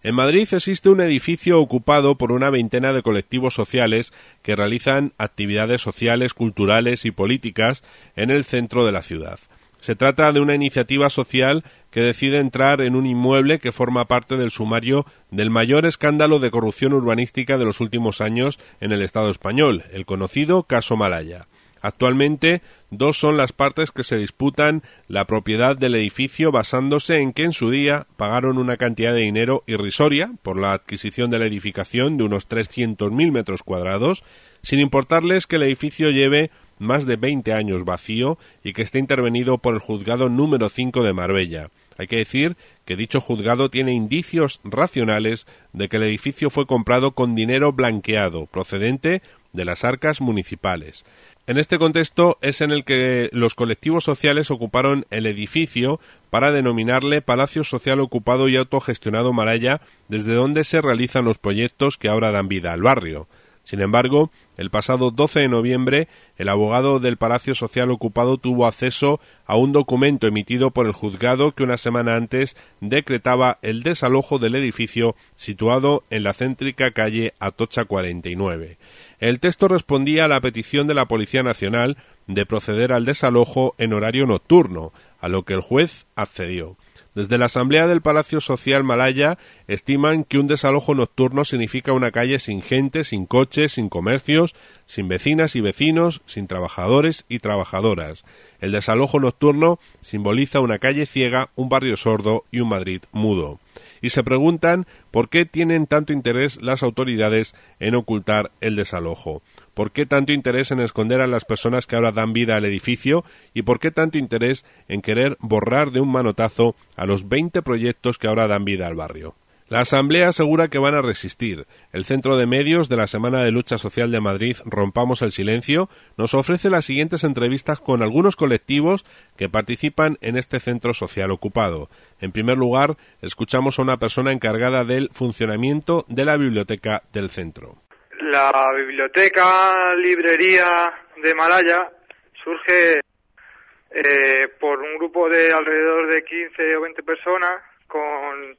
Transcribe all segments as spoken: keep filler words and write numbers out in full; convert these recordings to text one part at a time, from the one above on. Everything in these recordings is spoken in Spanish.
En Madrid existe un edificio ocupado por una veintena de colectivos sociales que realizan actividades sociales, culturales y políticas en el centro de la ciudad. Se trata de una iniciativa social que decide entrar en un inmueble que forma parte del sumario del mayor escándalo de corrupción urbanística de los últimos años en el Estado español, el conocido caso Malaya. Actualmente, dos son las partes que se disputan la propiedad del edificio basándose en que en su día pagaron una cantidad de dinero irrisoria por la adquisición de la edificación de unos trescientos mil metros cuadrados, sin importarles que el edificio lleve más de veinte años vacío y que esté intervenido por el juzgado número cinco de Marbella. Hay que decir que dicho juzgado tiene indicios racionales de que el edificio fue comprado con dinero blanqueado procedente de las arcas municipales. En este contexto es en el que los colectivos sociales ocuparon el edificio para denominarle Palacio Social Ocupado y Autogestionado Malaya, desde donde se realizan los proyectos que ahora dan vida al barrio. Sin embargo, el pasado doce de noviembre, el abogado del Palacio Social Ocupado tuvo acceso a un documento emitido por el juzgado que una semana antes decretaba el desalojo del edificio situado en la céntrica calle Atocha cuarenta y nueve. El texto respondía a la petición de la Policía Nacional de proceder al desalojo en horario nocturno, a lo que el juez accedió. Desde la Asamblea del Palacio Social Malaya estiman que un desalojo nocturno significa una calle sin gente, sin coches, sin comercios, sin vecinas y vecinos, sin trabajadores y trabajadoras. El desalojo nocturno simboliza una calle ciega, un barrio sordo y un Madrid mudo. Y se preguntan por qué tienen tanto interés las autoridades en ocultar el desalojo. ¿Por qué tanto interés en esconder a las personas que ahora dan vida al edificio? ¿Y por qué tanto interés en querer borrar de un manotazo a los veinte proyectos que ahora dan vida al barrio? La Asamblea asegura que van a resistir. El Centro de Medios de la Semana de Lucha Social de Madrid, Rompamos el Silencio, nos ofrece las siguientes entrevistas con algunos colectivos que participan en este centro social ocupado. En primer lugar, escuchamos a una persona encargada del funcionamiento de la biblioteca del centro. La biblioteca librería de Malaya surge eh, por un grupo de alrededor de quince o veinte personas con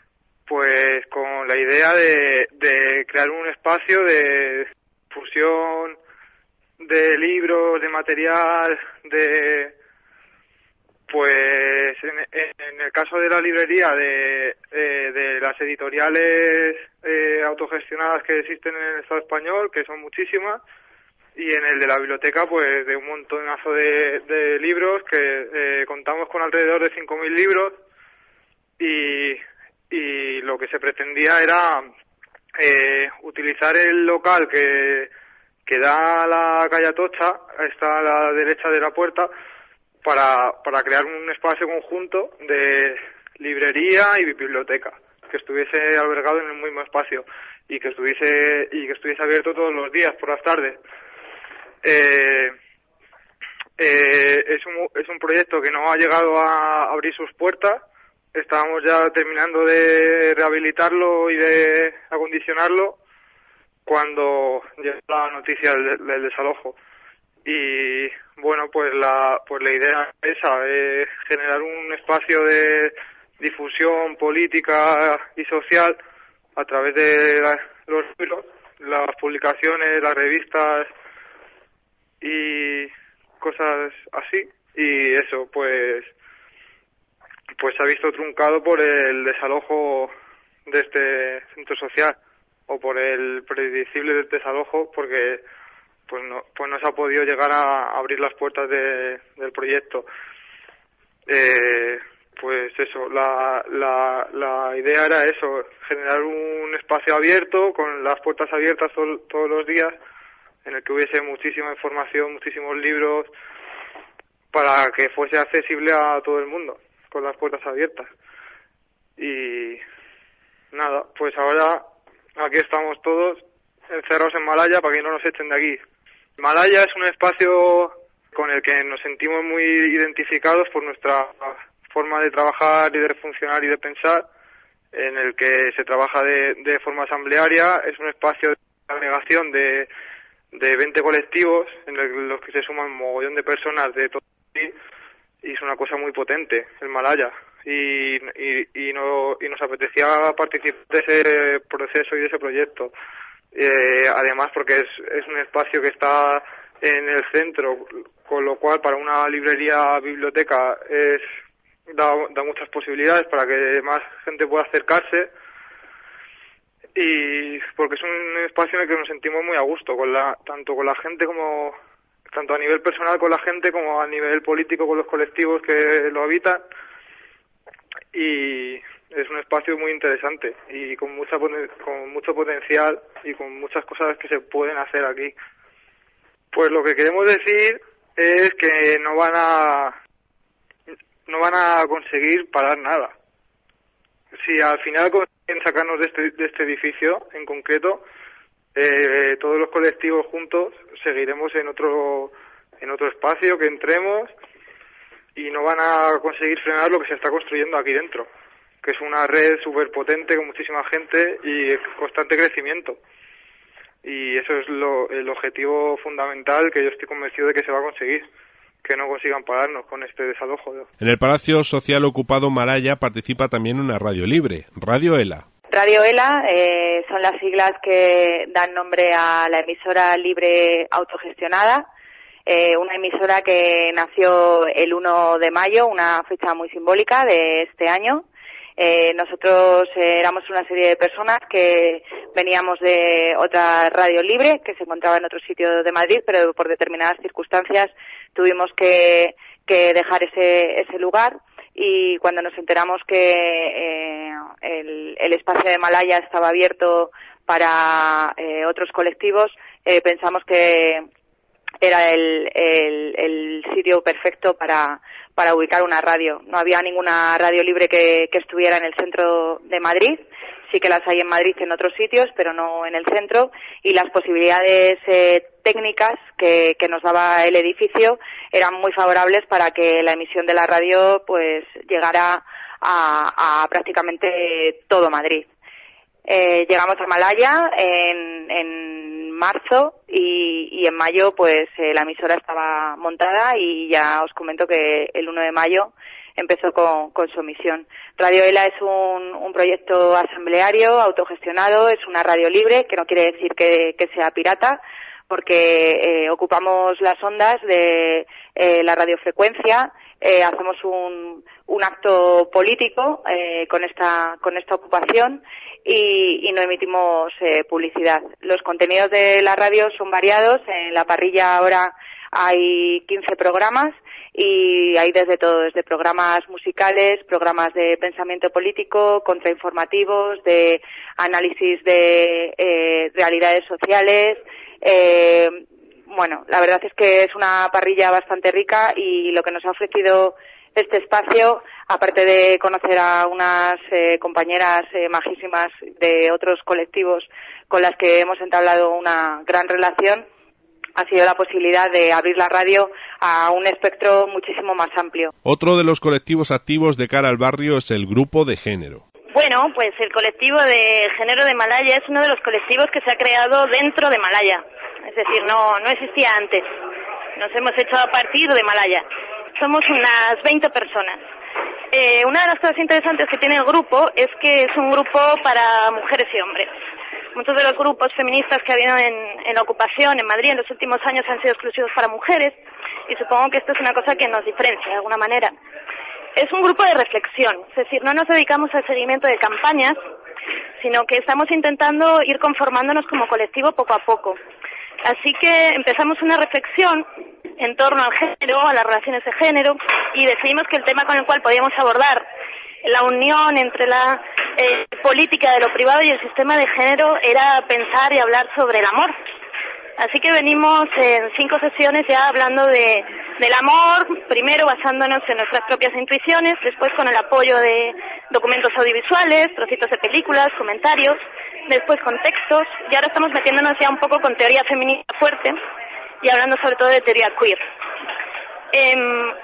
pues con la idea de, de crear un espacio de fusión de libros, de material, de pues en, en el caso de la librería de, de, de las editoriales eh, autogestionadas que existen en el Estado español, que son muchísimas, y en el de la biblioteca pues de un montonazo de, de libros, que eh, contamos con alrededor de cinco mil libros, y y lo que se pretendía era eh, utilizar el local que, que da a la calle Atocha, está a la derecha de la puerta, para, para crear un espacio conjunto de librería y biblioteca, que estuviese albergado en el mismo espacio y que estuviese y que estuviese abierto todos los días por las tardes. Eh, eh, es un es un proyecto que no ha llegado a abrir sus puertas. Estábamos ya terminando de rehabilitarlo y de acondicionarlo cuando llegó la noticia del, del desalojo. Y bueno, pues la pues la idea es esa, es generar un espacio de difusión política y social a través de la, los libros, las publicaciones, las revistas y cosas así. Y eso, pues pues se ha visto truncado por el desalojo de este centro social, o por el predecible desalojo, porque pues no pues no se ha podido llegar a abrir las puertas de, del proyecto. Eh, pues eso, la, la la idea era eso, generar un espacio abierto, con las puertas abiertas to, todos los días, en el que hubiese muchísima información, muchísimos libros, para que fuese accesible a todo el mundo, con las puertas abiertas. Y nada, pues ahora aquí estamos todos encerrados en Malaya para que no nos echen de aquí. Malaya es un espacio con el que nos sentimos muy identificados por nuestra forma de trabajar y de funcionar y de pensar, en el que se trabaja de, de forma asamblearia. Es un espacio de agregación de, de veinte colectivos en el, los que se suman un mogollón de personas de todo el país, y es una cosa muy potente el Malaya. y, y, y, no, y nos apetecía participar de ese proceso y de ese proyecto. Eh, además porque es, es un espacio que está en el centro, con lo cual para una librería biblioteca es da, da muchas posibilidades para que más gente pueda acercarse, y porque es un espacio en el que nos sentimos muy a gusto, con la, tanto con la gente como tanto a nivel personal con la gente como a nivel político con los colectivos que lo habitan, y es un espacio muy interesante y con mucha con mucho potencial y con muchas cosas que se pueden hacer aquí. Pues lo que queremos decir es que no van a no van a conseguir parar nada. Si al final consiguen sacarnos de este, de este edificio en concreto, eh, todos los colectivos juntos seguiremos en otro en otro espacio que entremos, y no van a conseguir frenar lo que se está construyendo aquí dentro, que es una red súper potente con muchísima gente y constante crecimiento. Y eso es lo, el objetivo fundamental que yo estoy convencido de que se va a conseguir, que no consigan pararnos con este desalojo. En el Palacio Social ocupado Malaya participa también una radio libre, Radio ELA. Radio ELA eh, son las siglas que dan nombre a la emisora libre autogestionada, eh, una emisora que nació el uno de mayo, una fecha muy simbólica de este año. Eh, nosotros eh, éramos una serie de personas que veníamos de otra radio libre que se encontraba en otro sitio de Madrid, pero por determinadas circunstancias tuvimos que, que dejar ese, ese lugar, y cuando nos enteramos que eh, el, el espacio de Malaya estaba abierto para eh, otros colectivos, eh, pensamos que era el, el, el sitio perfecto para, para ubicar una radio. No había ninguna radio libre que, que estuviera en el centro de Madrid. Sí que las hay en Madrid y en otros sitios, pero no en el centro, y las posibilidades eh, técnicas que, que nos daba el edificio eran muy favorables para que la emisión de la radio pues llegara a, a prácticamente todo Madrid. Eh, llegamos a Malaya en, en marzo y, y en mayo pues eh, la emisora estaba montada, y ya os comento que el uno de mayo empezó con, con su emisión. Radio ELA es un, un proyecto asambleario, autogestionado, es una radio libre, que no quiere decir que, que sea pirata, porque eh, ocupamos las ondas de eh, la radiofrecuencia, eh, hacemos un, un acto político eh, con esta con esta ocupación, y, y no emitimos eh, publicidad. Los contenidos de la radio son variados. En la parrilla ahora hay quince programas, y hay desde todo, desde programas musicales, programas de pensamiento político, contrainformativos, de análisis de eh, realidades sociales. Eh, bueno, la verdad es que es una parrilla bastante rica, y lo que nos ha ofrecido este espacio, aparte de conocer a unas eh, compañeras eh, majísimas de otros colectivos con las que hemos entablado una gran relación, ha sido la posibilidad de abrir la radio a un espectro muchísimo más amplio. Otro de los colectivos activos de cara al barrio es el Grupo de Género. Bueno, pues el colectivo de género de Malaya es uno de los colectivos que se ha creado dentro de Malaya. Es decir, no, no existía antes. Nos hemos hecho a partir de Malaya. Somos unas veinte personas. Eh, una de las cosas interesantes que tiene el grupo es que es un grupo para mujeres y hombres. Muchos de los grupos feministas que ha habido en, en la ocupación en Madrid en los últimos años han sido exclusivos para mujeres, y supongo que esto es una cosa que nos diferencia de alguna manera. Es un grupo de reflexión, es decir, no nos dedicamos al seguimiento de campañas, sino que estamos intentando ir conformándonos como colectivo poco a poco. Así que empezamos una reflexión en torno al género, a las relaciones de género, y decidimos que el tema con el cual podíamos abordar la unión entre la eh, política de lo privado y el sistema de género era pensar y hablar sobre el amor. Así que venimos en cinco sesiones ya hablando de del amor, primero basándonos en nuestras propias intuiciones, después con el apoyo de documentos audiovisuales, trocitos de películas, comentarios, después con textos, y ahora estamos metiéndonos ya un poco con teoría feminista fuerte y hablando sobre todo de teoría queer. Eh,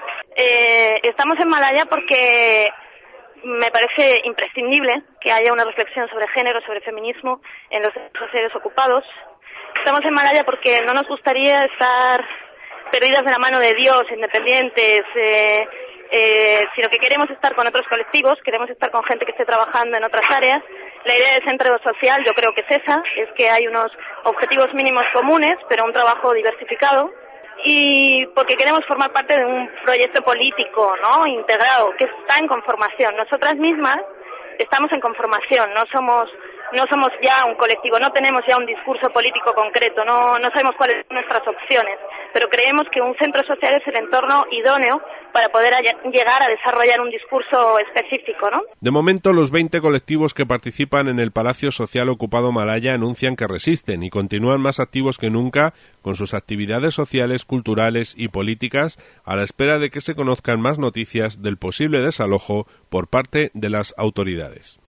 eh, estamos en Malaya porque me parece imprescindible que haya una reflexión sobre género, sobre feminismo en los sociales ocupados. Estamos en Malaya porque no nos gustaría estar perdidas de la mano de Dios, independientes, eh, eh, sino que queremos estar con otros colectivos, queremos estar con gente que esté trabajando en otras áreas. La idea del centro social yo creo que es esa, es que hay unos objetivos mínimos comunes, pero un trabajo diversificado, y porque queremos formar parte de un proyecto político, ¿no?, integrado, que está en conformación. Nosotras mismas estamos en conformación, no somos no somos ya un colectivo, no tenemos ya un discurso político concreto, no no sabemos cuáles son nuestras opciones, pero creemos que un centro social es el entorno idóneo para poder llegar a desarrollar un discurso específico, ¿no? De momento, los veinte colectivos que participan en el Palacio Social ocupado Malaya anuncian que resisten y continúan más activos que nunca con sus actividades sociales, culturales y políticas, a la espera de que se conozcan más noticias del posible desalojo por parte de las autoridades.